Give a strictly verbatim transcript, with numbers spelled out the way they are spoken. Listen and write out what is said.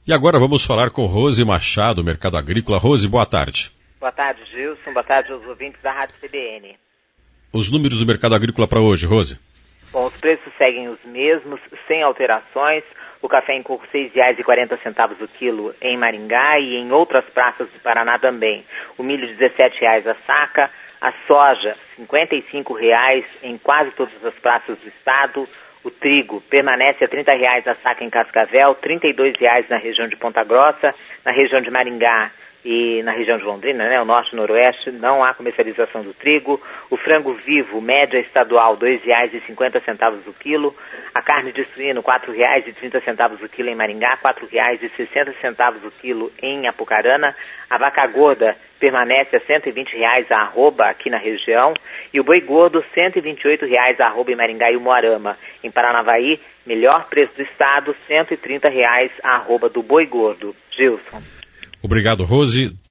E agora vamos falar com Rose Machado, Mercado Agrícola. Rose, boa tarde. Boa tarde, Gilson. Boa tarde aos ouvintes da Rádio C B N. Os números do Mercado Agrícola para hoje, Rose? Bom, os preços seguem os mesmos, sem alterações. O café em coco seis reais e quarenta centavos o quilo em Maringá e em outras praças do Paraná também. O milho dezessete reais a saca, a soja cinquenta e cinco reais em quase todas as praças do estado. O trigo permanece a trinta reais a saca em Cascavel, trinta e dois reais na região de Ponta Grossa, na região de Maringá e na região de Londrina, né, o norte e noroeste, não há comercialização do trigo. O frango vivo, média estadual, dois reais e cinquenta centavos o quilo. A carne de suíno, quatro reais e trinta centavos o quilo em Maringá, quatro reais e sessenta centavos o quilo em Apucarana. A vaca gorda permanece a cento e vinte reais a arroba aqui na região. E o boi gordo, cento e vinte e oito reais a arroba em Maringá e Umuarama. Em Paranavaí, melhor preço do estado, cento e trinta reais a arroba do boi gordo. Gilson. Obrigado, Rose.